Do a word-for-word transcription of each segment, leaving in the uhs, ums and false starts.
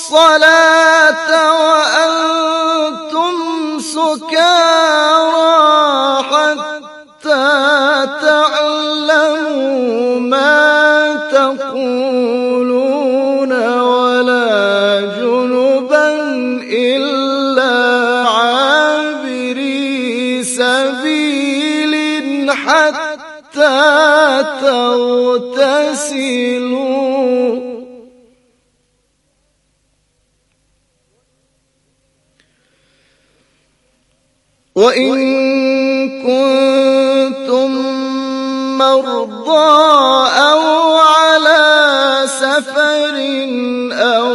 الصلاة وأنتم سكارى حتى تعلموا ما تقولون ولا جنبا إلا عابري سبيل حتى تغتسلوا. وإن كنتم مرضى أو على سفر أو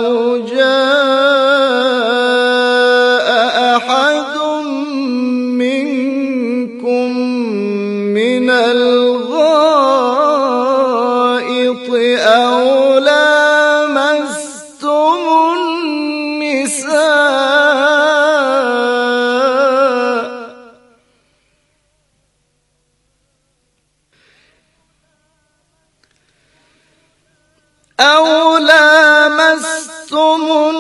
جاء أحد منكم من الغائط أو لامستم النساء أو لامستم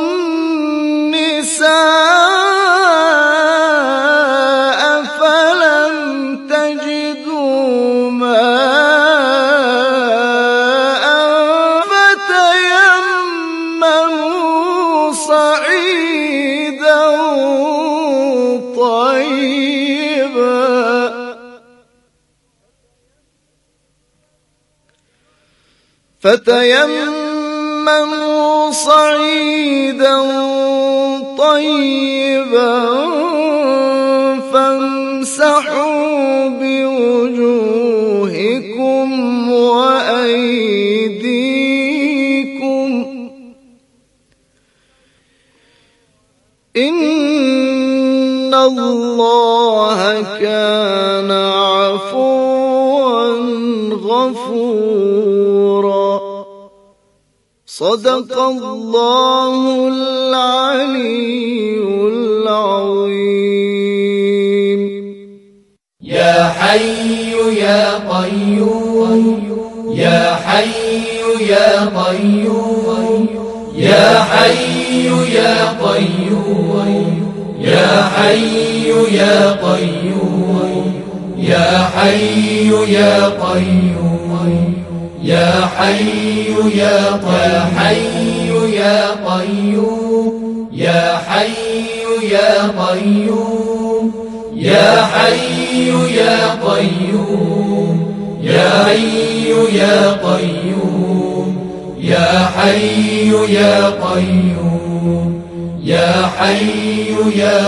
النساء فلم تجدوا ماء فتيمموا صعيدا طيبا فتيمموا صعيدا طيبا فامسحوا بوجوهكم وأيديكم إن الله كان عفوا غفورا. صدق الله العلي العظيم. يا حي يا قيوم يا حي يا قيوم يا حي يا قيوم يا حي يا قيوم يا حي يا قيوم يا حي يا قيوم يا قيوم يا حي يا قيوم يا حي يا قيوم يا حي يا قيوم يا حي يا قيوم يا حي يا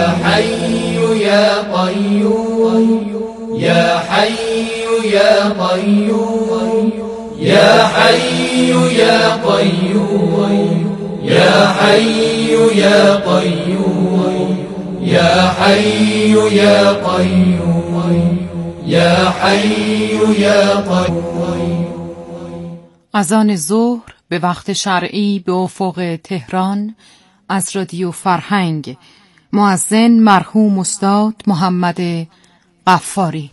قيوم يا حي يا قيوم يا حي يا قيوم يا حي يا قيوم يا حي يا قيوم يا حي يا قيوم. اذان ظهر به وقت شرعی به افق تهران از رادیو فرهنگ. مؤذن مرحوم استاد محمد غفاری.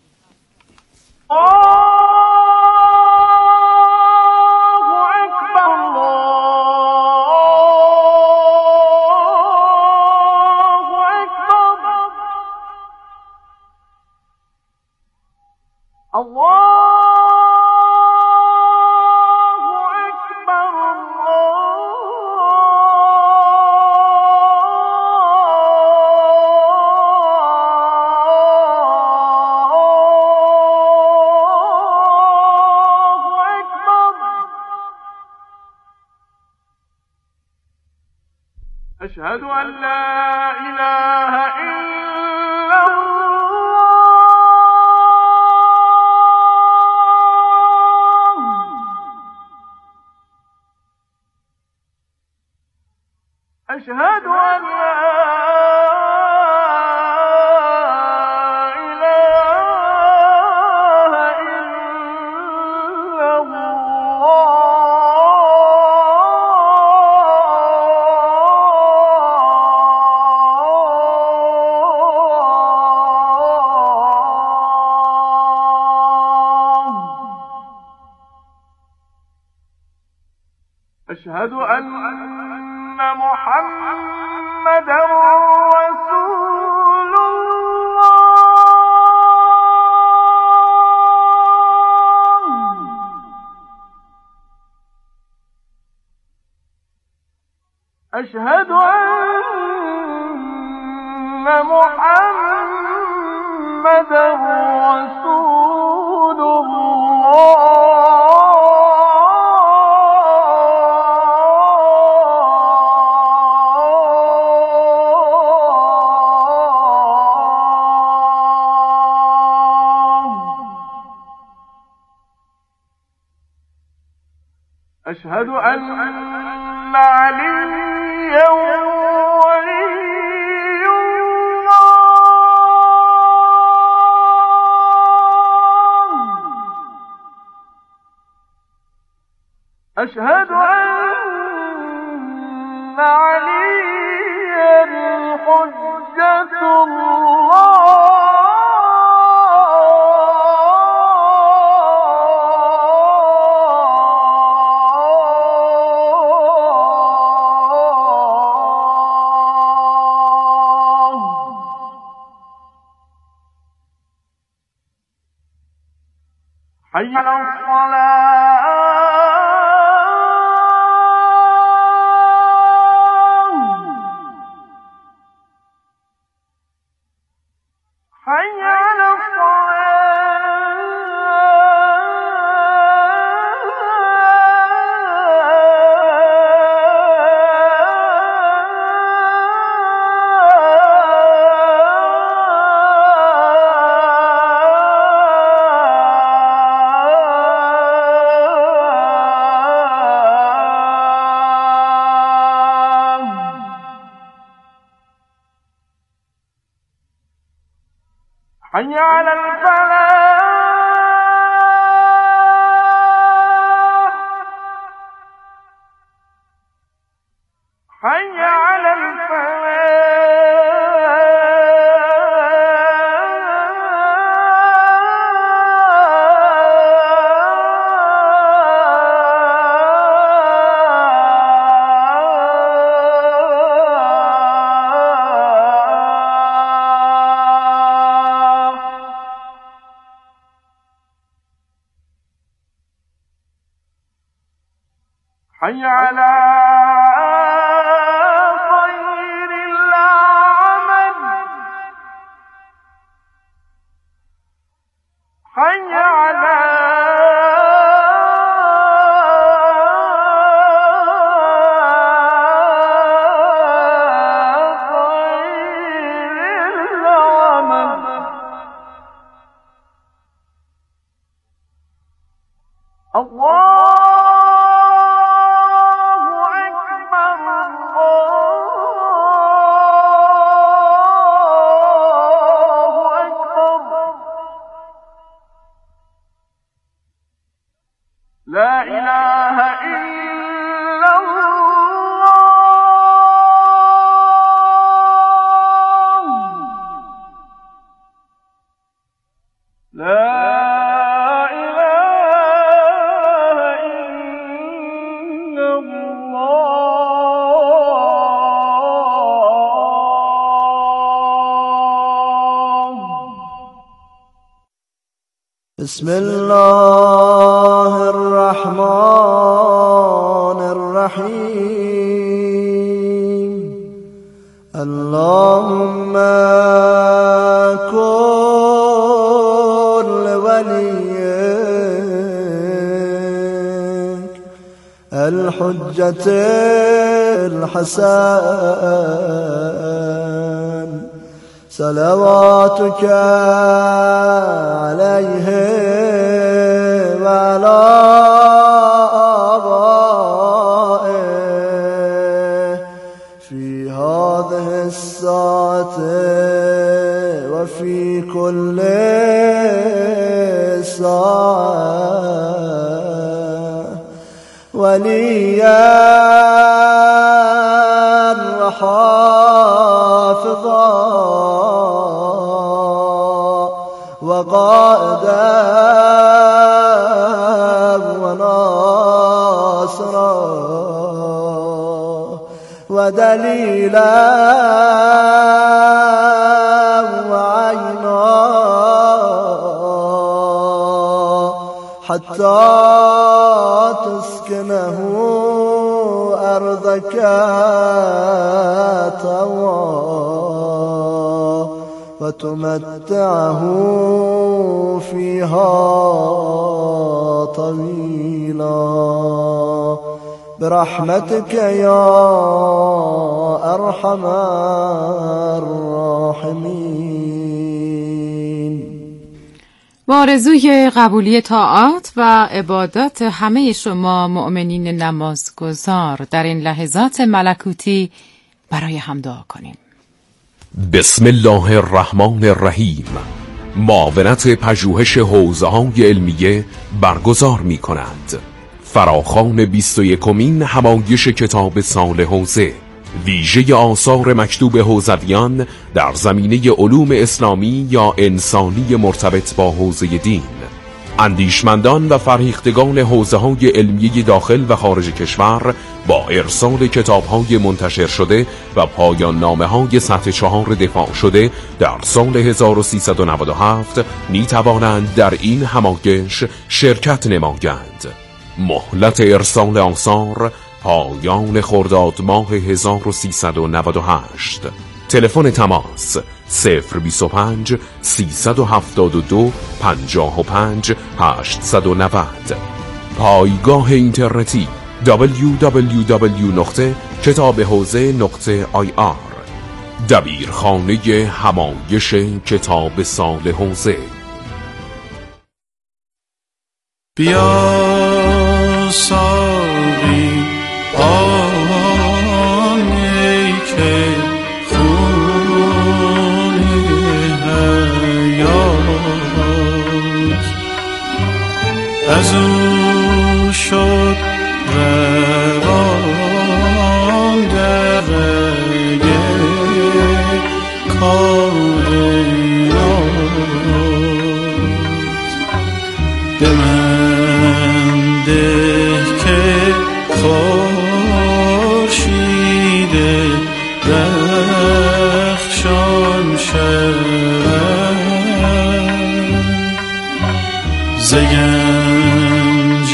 أشهد أن لا إله إلا الله أشهد أن لا إله إلا الله. أشهد أشهد أن محمدا رسول الله. أشهد أن محمدا رسول الله. أشهد أن عليا ولي الله. أشهد أن عليا حجة الله. حي على الصلاة. حي على حي على الفلاح. حي على حي على خير العمل. حي على خير العمل. الله لا إله إلا الله. لا إله إلا الله. بسم الله الرحمن الرحيم. اللهم كن لوليك الحجة الحسن صلواتك عليه وعلى آبائه في هذه الساعة وفي كل ساعة وليا وحافظا وقائدا وناصرا ودليلا وعينا حتى تسكنه أرضك طوى وتمتعه فيها طويلا برحمتك يا أرحم الراحمين. با آرزوی قبولی طاعات و عبادات همه شما مؤمنین نمازگزار در این لحظات ملکوتی برای هم دعا کنیم. بسم الله الرحمن الرحیم. معاونت پژوهش حوزه‌های علمیه برگزار می کند. فراخوان بیست و یکمین همایش کتاب سال حوزه، ویژه آثار مکتوب حوزویان در زمینه علوم اسلامی یا انسانی مرتبط با حوزه دین. اندیشمندان و فرهیختگان حوزه‌های علمیه داخل و خارج کشور با ارسال کتاب‌های منتشر شده و پایان نامه‌های سطح چهار دفاع شده در سال هزار و سیصد و نود و هفت می توانند در این همایش شرکت نمایند. مهلت ارسال آثار پایان خرداد ماه هزار و سیصد و نود و هشت. تلفن تماس صفر بیست و پنج سیصد و هفتاد و دو پنجاه و پنج هشتصد و نود. پایگاه اینترنتی دبلیو دبلیو دبلیو نقطه کتاب حوزه نقطه آی آر. دبیرخانه همایش کتاب سال حوزه. بیا ساقی آنی که خون حیات از او شد روان در رگ کائنات. به من ده که خورشید رخشان شود ز گنج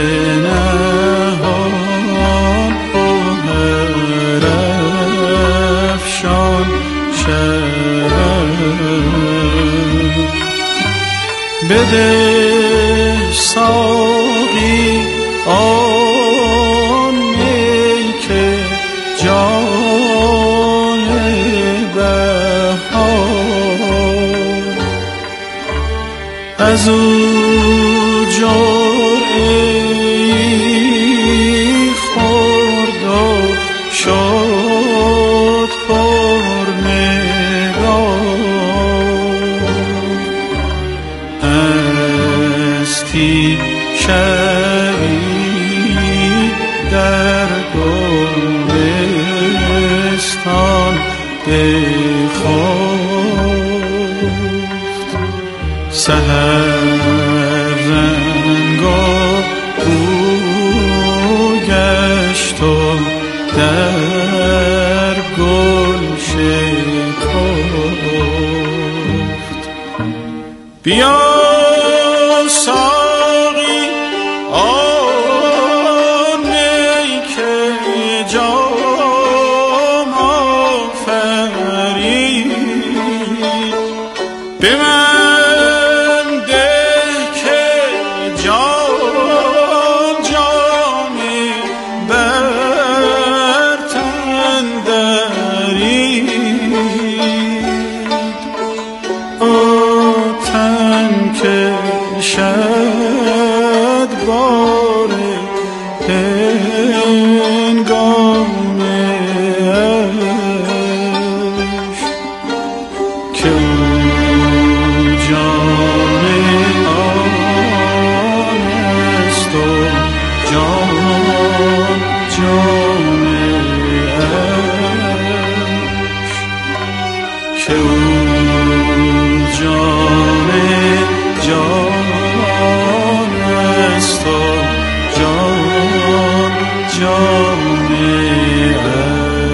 نهان گوهر افشان شود. بده ساقی آن می که جان بهار از او جرعی خورد و شد پر نگار. استی شبی در گلستان بخفت سحر رنگا او گشت و در گل شکفت. بیا ساقی آن می که جام آفرید به من ده که جام جامی بر تن درید. او تن که شد بار هنگامش که او جان آنست و جان جانش که او جان جان است و جان جان است.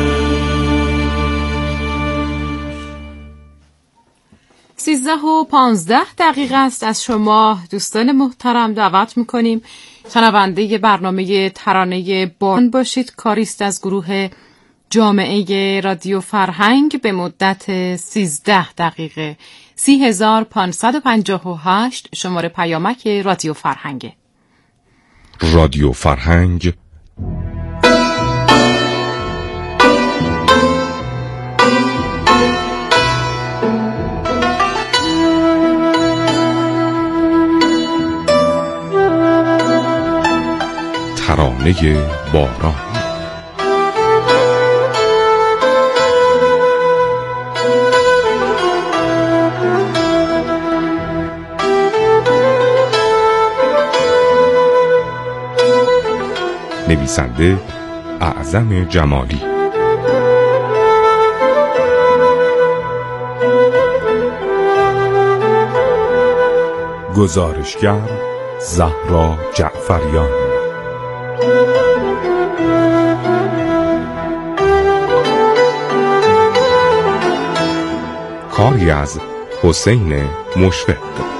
دوازده و پانزده دقیقه است. از شما دوستان محترم دعوت میکنیم شنونده برنامه ترانه باران باشید. کاریست از گروه جامعه رادیو فرهنگ به مدت سیزده دقیقه. سی هزار پانصد و پنجاه و هشت شماره پیامک رادیو فرهنگ. رادیو فرهنگ ترانه باران. نویسنده اعظم جمالی. گزارشگر زهرا جعفریان. کاری از حسین مشفق.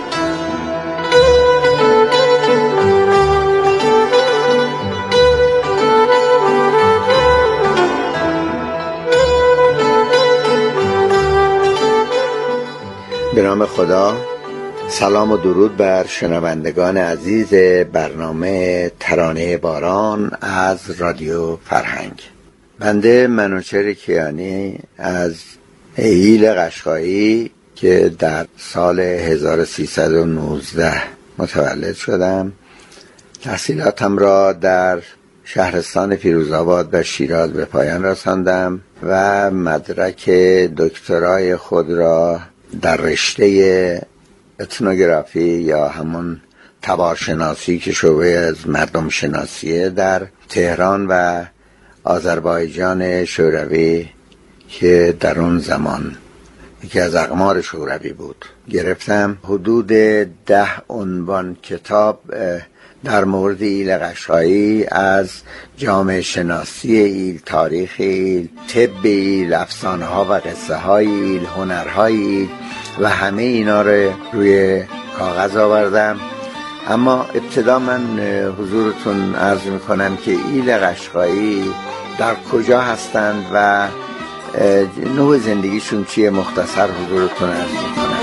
به نام خدا. سلام و درود بر شنوندگان عزیز برنامه ترانه باران از رادیو فرهنگ. بنده منوچهر کیانی از ایل قشقایی که در سال هزار و سیصد و نوزده متولد شدم. تحصیلاتم را در شهرستان فیروزآباد و شیراز به پایان رساندم و مدرک دکترای خود را در رشته اتنوگرافی یا همون تبارشناسی که شعبه از مردم شناسیه در تهران و آذربایجان شوروی که در اون زمان یکی از اقمار شوروی بود گرفتم. حدود ده عنوان کتاب در مورد ایل قشقایی، از جامعه شناسی ایل، تاریخ ایل، طب ایل، افسانه ها و قصه های ایل، هنرهای ایل و همه اینا رو روی کاغذ آوردم. اما ابتدا من حضورتون عرض میکنم که ایل قشقایی در کجا هستند و نوع زندگیشون چیه، مختصر حضورتون عرض میکنم.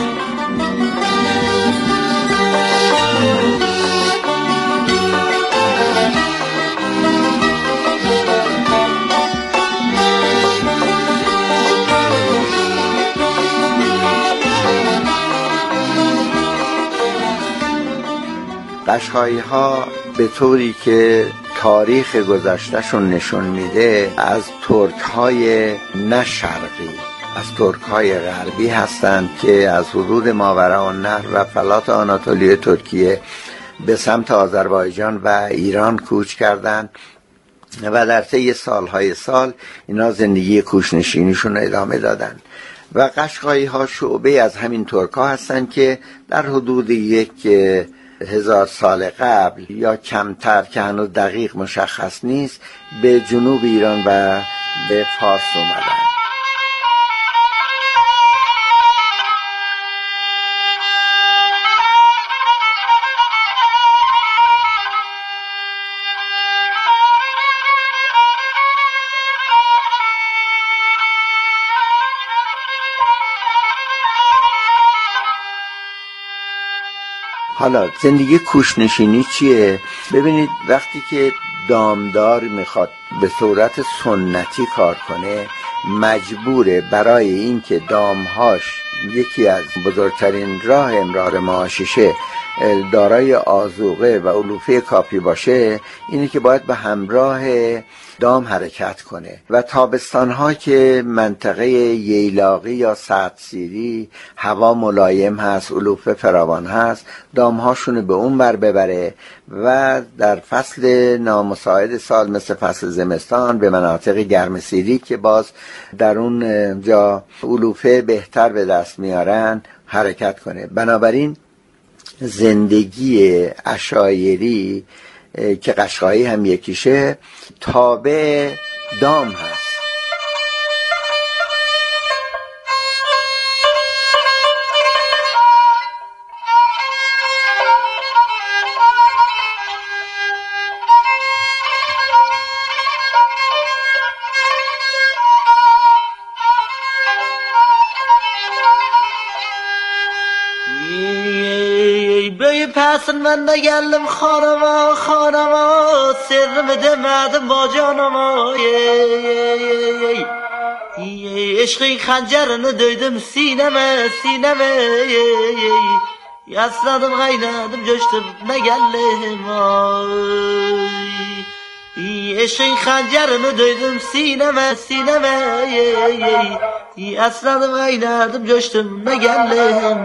قشقایی ها به طوری که تاریخ گذشتهشون نشون میده از ترک های نه شرقی، از ترک های غربی هستند که از حدود ماوراءالنهر و فلات آناتولی ترکیه به سمت آذربایجان و ایران کوچ کردند و در طی سالهای سال اینا زندگی کوچ‌نشینیشون ادامه دادن. و قشقایی ها شعبه از همین ترک ها هستند که در حدود یک هزار سال قبل یا کمتر که هنوز دقیق مشخص نیست به جنوب ایران و به فارس اومدن. حالا زندگی کوچ‌نشینی چیه؟ ببینید وقتی که دامدار میخواد به صورت سنتی کار کنه مجبوره برای اینکه دامهاش یکی از بزرگترین راه امرار معاششه دارای آذوقه و علوفه کافی باشه، اینه که باید به همراه دام حرکت کنه. و تابستانها که منطقه ییلاقی یا سردسیری هوا ملایم هست، علوفه فراوان هست، دامهاشونو به اون بر ببره و در فصل نامساعد سال مثل فصل زمستان به مناطق گرمسیری که باز در اون جا علوفه بهتر به دست میارن حرکت کنه. بنابراین زندگی عشایری که قشقایی هم یکیشه تابع دام هست. پسن من نگلم خانما خانما سرم دمدم با جانما عشقی خنجرنو دویدم سینمه سینمه یاسلاdım qaynadım coştum نگلم عشقی خنجرنو دویدم سینمه سینمه یاسلاdım qaynadım coştum نگلم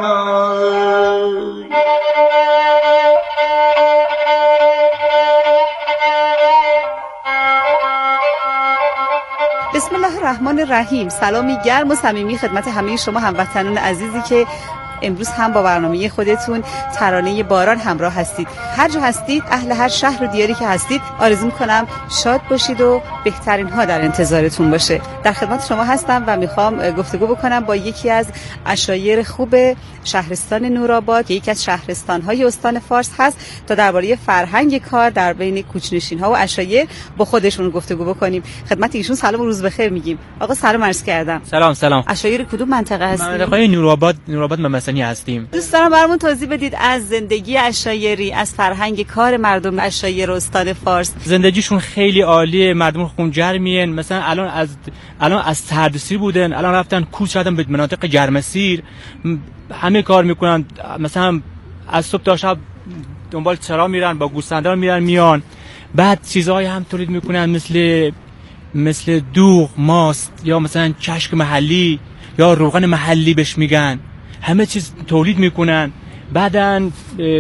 بسم الله الرحمن الرحیم. سلامی گرم و صمیمی خدمت همه شما هموطنان عزیزی که امروز هم با برنامه خودتون ترانه باران همراه هستید. هر جا هستید، اهل هر شهر و دیاری که هستید، آرزو می‌کنم شاد باشید و بهترین ها در انتظارتون باشه. در خدمت شما هستم و میخوام گفتگو بکنم با یکی از عشایر خوب شهرستان نورآباد که یکی از شهرستان‌های استان فارس هست تا درباره فرهنگ کار در بین کوچ‌نشین‌ها و عشایر با خودشون گفتگو بکنیم. خدمت ایشون سلام و روز بخیر میگیم. آقا سلام عرض کردم. سلام سلام. عشایر کدوم منطقه هستید؟ منطقه نورآباد، نورآباد ممسنی هستیم. دوست دارم برامون توضیح بدید از زندگی عشایری، از فرهنگ کار مردم عشایر استان فارس. زندگیشون خیلی عالیه، مردم خونجرمین. مثلا الان از الان از سردسیر بودن، الان رفتن کوچ رفتن به مناطق گرمسیر، همه کار میکنن. مثلا از صبح تا شب دنبال چرا میرن، با گوسفندان میرن میان. بعد چیزهای هم تولید میکنن مثل مثل دوغ، ماست یا مثلا چشک محلی یا روغن محلی بهش میگن. همه چیز تولید میکنن. بعدن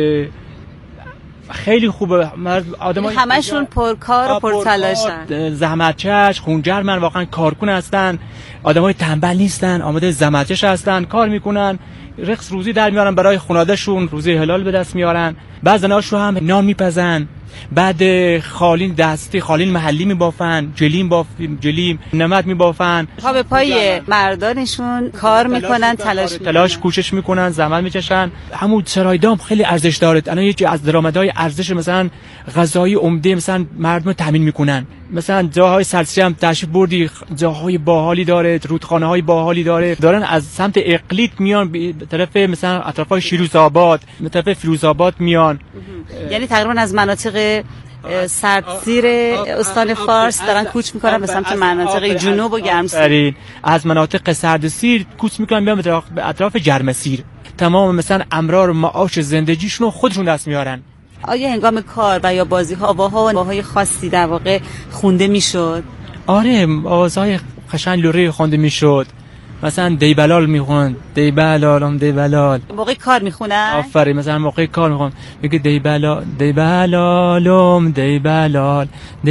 خیلی خوبه. آدمای همشون پرکار و پرتلاشن، زحمتکش، خونجرمن، واقعا کارکن هستن. آدمای تنبل نیستن، آماده زحمتکش هستن، کار میکنن، رخص روزی در میارن برای خانواده‌شون، روزی حلال به دست میارن. بعضناشو هم نان میپزن، بعد خالین دستی خالین محلی میبافن، جلیم باف جلیم نمد میبافن. پا به پای مردانشون کار میکنن، تلاش تلاش کوشش میکنن، زحمت میکشن. همون سرایدام خیلی ارزش داره. الان یکی از درآمدهای ارزش مثلا غذایی عمده مثلا مردم تامین میکنن. مثلا جاهای سرسری هم تشریف بردی، جاهای باحالی داره، رودخانه‌های باحالی داره. دارن از سمت اقلیت میان به طرف مثلا اطرافای شیروزآباد، به طرف فیروزآباد میان. یعنی تقریبا از مناطق سردسیر استان فارس دارن کوچ میکنن به سمت مناطق جنوب و گرمسیر. از مناطق سردسیر کوچ میکنن میان به اطراف گرمسیر. تمام مثلا امرار و معاش زندگیشون رو خودشون دست میارن. آیا هنگام کار و یا بازی ها آواها و آواهای خاصی در واقع خونده میشد؟ آره، آوازهای قشنگ لوری خونده میشد. مثلا دیبلال میخوند، دیبلالم دیبلال. موقع کار میخونن؟ آفرین. مثلا موقع کار میخوند میگه دیبلال دیبلالم دیبلال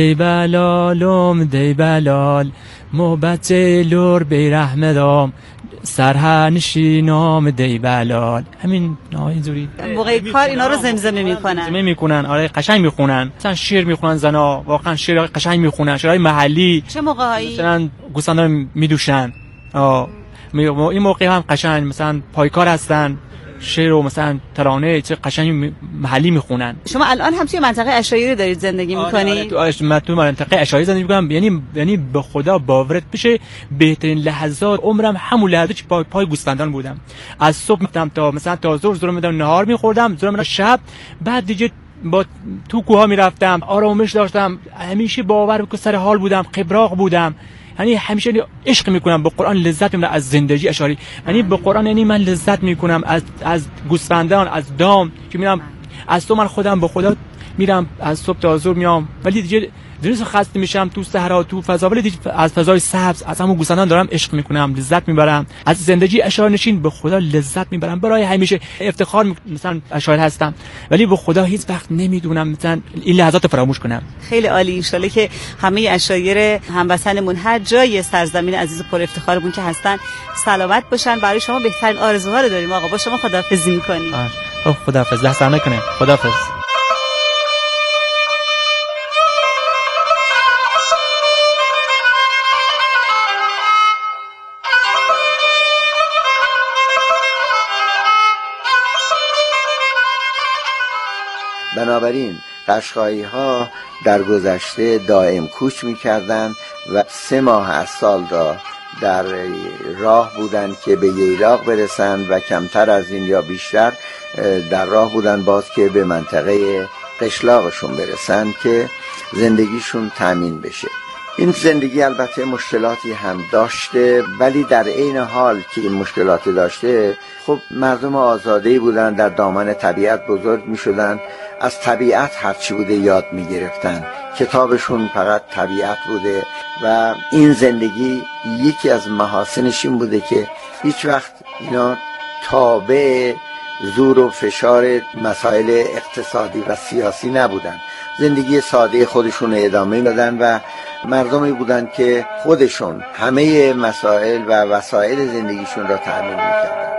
دیبلالم دیبلال محبت لور بی رحمدام سرهنشینام دیبلال. همین اینجوری موقع کار اینا رو زمزمه میکنن. زمزمه میکنن. آره، قشنگ میخونن. مثلا شعر میخونن زنا، واقعا شعر قشنگ میخونن، شعرهای محلی. چه موقعایی؟ مثلا گوسفندان میدوشن. آه این موقع هم قشنگ مثلا پایکار هستن، شعر و مثلا ترانه چه قشنگ محلی میخونن. شما الان هم توی منطقه عشایری دارید زندگی میکنید؟ آره، تو تو منطقه عشایری زندگی میکنم. یعنی یعنی به خدا باورت بشه بهترین لحظات عمرم همون لحظه که پای پای گوسفندان بودم. از صبح میرفتم تا مثلا تا ظهر ظهر میدم نهار میخوردم، ظهر میرفتم شب، بعد دیگه با تو کوها میرفتم، آرامش داشتم، همیشه باور بکن سر حال بودم، قبراق بودم. یعنی همیشه عشق میکنم به قرآن، لذت میبرم از زندگی اشعاری. یعنی به قرآن یعنی من لذت میکنم از از گوسفندان، از دام که میرم. از تو من خودم به خدا میرم از صبح تا ظهر میام، ولی دیگه درست خسته میشم تو صحرا تو فضا، ولی دیگه از فضای سبز از همون گوسفندان دارم عشق میکنم، لذت میبرم از زندگی اشعار نشین. به خدا لذت میبرم، برای همیشه افتخار می... مثلا اشعار هستم، ولی به خدا هیچ وقت نمیدونم مثلا این لحظات فراموش کنم. خیلی عالی. ان شاءالله که همه اشایر هموطنمون هر جای سرزمین عزیز و پر افتخارمون که هستن سلامت باشن. برای شما بهترین آرزوها رو داریم. آقا با شما خداحافظی میکنیم. آه خداحافظ، لحظه نکنه. خداحافظ. بنابراین قشقایی ها در گذشته دائم کوچ می کردن و سه ماه از سال را در راه بودند که به ییلاق برسند و کمتر از این یا بیشتر در راه بودند باز که به منطقه قشلاقشون برسند که زندگیشون تامین بشه. این زندگی البته مشکلاتی هم داشته، ولی در عین حال که این مشکلات داشته خب مردم آزاده‌ای بودن، در دامن طبیعت بزرگ می شدن، از طبیعت هرچی بوده یاد می گرفتن، کتابشون فقط طبیعت بوده و این زندگی یکی از محاسنش این بوده که هیچ وقت اینا تابع زور و فشار مسائل اقتصادی و سیاسی نبودن. زندگی ساده خودشون ادامه دادن و مردمی بودن که خودشون همه مسائل و وسایل زندگیشون را تأمین می‌کردن.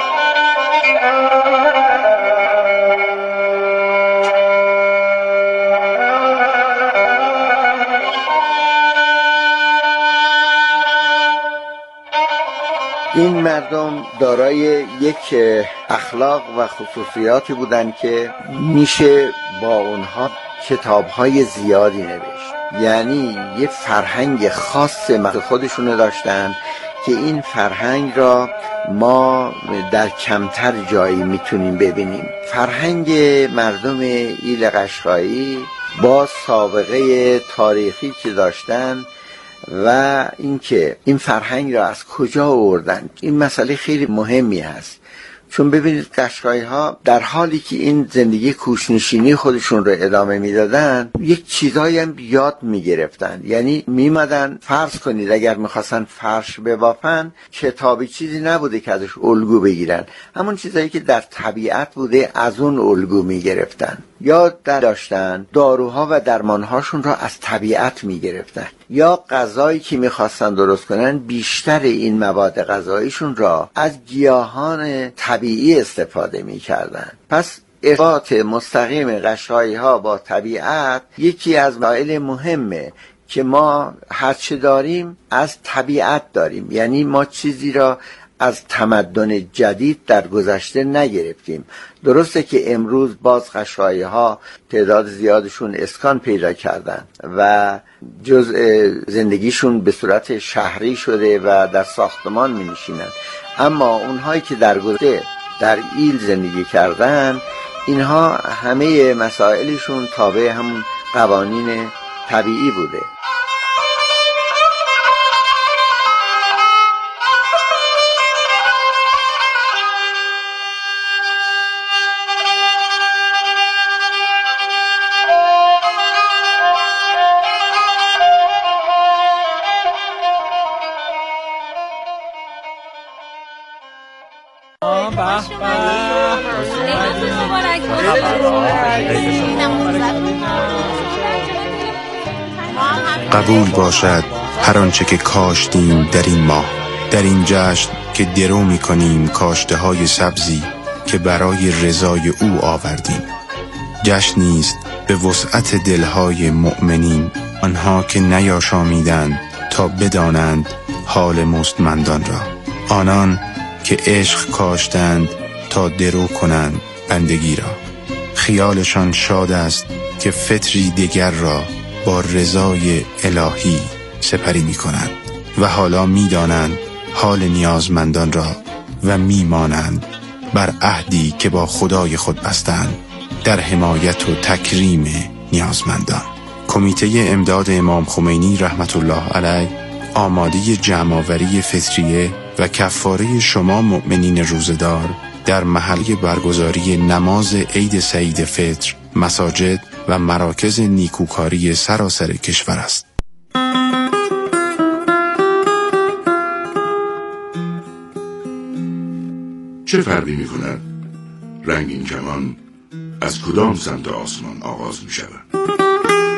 این مردم دارای یک اخلاق و خصوصیاتی بودند که میشه با اونها کتاب‌های زیادی نوشت. یعنی یه فرهنگ خاص خودشونو داشتن که این فرهنگ را ما در کمتر جایی میتونیم ببینیم. فرهنگ مردم ایل قشقایی با سابقه تاریخی که داشتن و اینکه این فرهنگ را از کجا آوردن، این مسئله خیلی مهمی هست. چون ببینید قشقایی ها در حالی که این زندگی کوچ‌نشینی خودشون رو ادامه میدادن یک چیزایی هم یاد میگرفتن. یعنی میمدن فرض کنید اگر میخواستن فرش ببافن کتابی چیزی نبوده که ازش الگو بگیرن، همون چیزایی که در طبیعت بوده از اون الگو میگرفتن. یاد داشتن داروها و درمانهاشون را از طبیعت میگرفتن، یا غذایی که میخواستن درست کنن بیشتر این مواد غذاییشون را از گیاهان طبیعی استفاده میکردن. پس ارتباط مستقیم قشقایی ها با طبیعت یکی از مسائل مهمه که ما هرچه داریم از طبیعت داریم. یعنی ما چیزی را از تمدن جدید در گذشته نگرفتیم. درسته که امروز باز قشقایی ها تعداد زیادشون اسکان پیدا کردن و جزء زندگیشون به صورت شهری شده و در ساختمان می نشینن، اما اونهایی که در گذشته در ایل زندگی کردن اینها همه مسائلشون تابع همون قوانین طبیعی بوده. قبول باشد هر آنچه که کاشتیم در این ماه، در این جشن که درو می کنیم کاشته های سبزی که برای رضای او آوردیم. جشنی است به وسعت دلهای مؤمنین، آنها که نیاشامیدند تا بدانند حال مستمندان را، آنان که عشق کاشتند تا درو کنند بندگی را. خیالشان شاد است که فطری دیگر را با رضای الهی سپری می کنند و حالا می دانند حال نیازمندان را و می مانند بر عهدی که با خدای خود بستند در حمایت و تکریم نیازمندان. کمیته امداد امام خمینی رحمت الله علیه آماده جمع‌آوری فطریه و کفاره شما مؤمنین روزدار در محل برگزاری نماز عید سعید فطر، مساجد و مراکز نیکوکاری سراسر کشور است. چه فرقی می کند رنگین کمان از کدام سمت آسمان آغاز می شود؟